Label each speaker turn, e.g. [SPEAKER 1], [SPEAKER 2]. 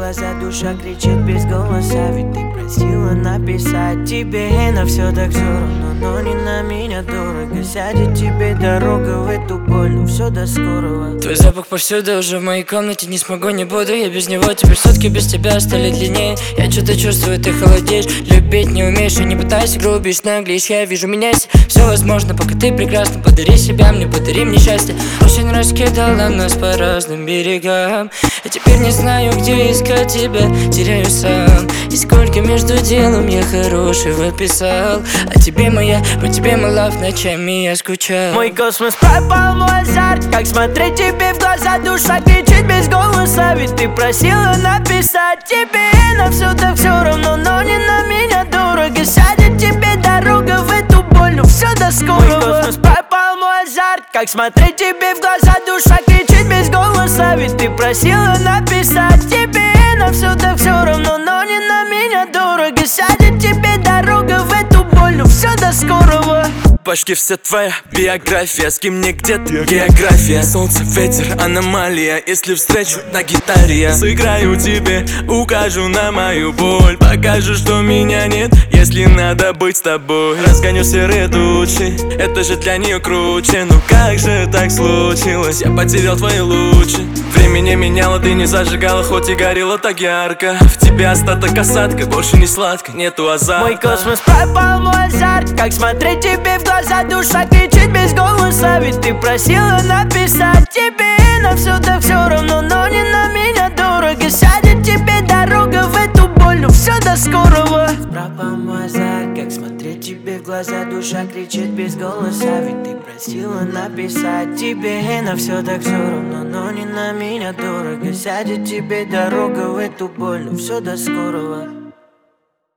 [SPEAKER 1] глаза, душа кричит без голоса. Ведь ты просила написать тебе, на все так все равно, но не на меня дорого. Сядет тебе дорога в эту боль, ну все, до скорого.
[SPEAKER 2] Твой запах повсюду, уже в моей комнате, не смогу, не буду я без него. Теперь сутки без тебя стали длиннее. Я что-то чувствую, ты холодеешь. Любить не умеешь и не пытайся, грубишь, наглеешь. Я вижу, меняйся, все возможно, пока ты прекрасна. Подари себя мне, подари мне счастье. Осень раскидала нас по разным берегам. Я теперь не знаю, где искать тебя, теряю сам. И сколько между делом я хорошего писал. А тебе моя, по тебе мой лав, ночами я скучал.
[SPEAKER 1] Мой космос пропал, мой азарт. Как смотреть тебе в глаза, душа кричит без голоса. Ведь ты просила написать тебе, на все так все равно, но не на меня дорого. Сядет тебе дорога в эту боль, ну все, до скорого. Мой космос пропал, мой азарт. Как смотреть тебе в глаза, душа кричит без голоса. Ведь ты просила написать тебе, на все так все равно, но не на меня дорого. Сядет тебе дорога в эту боль, ну все, до скорого.
[SPEAKER 3] Почти вся твоя биография, с кем мне где-то география. Солнце, ветер, аномалия. Если встречу на гитаре я сыграю тебе, укажу на мою боль. Покажу, что меня нет, если надо быть с тобой. Разгоню серые тучи, это же для нее круче. Ну как же так случилось, я потерял твои лучи. Время не меняло, ты не зажигала, хоть и горела так ярко. В тебе остаток осадка, больше не сладко, нету азарта.
[SPEAKER 1] Мой космос пропал, мой азарт. Как смотреть тебе в глаза, душа кричит без голоса. Ведь ты просила написать тебе, на все так все равно, но не на меня дорого. Сядет тебе дорога в эту боль, ну все, до скорого. Пропал мой азарт. Как смотреть тебе в глаза, душа кричит без голоса. Ведь ты просила написать тебе, на все так все равно, но не на меня дорого. Сядет тебе дорога в эту боль, ну все, до скорого.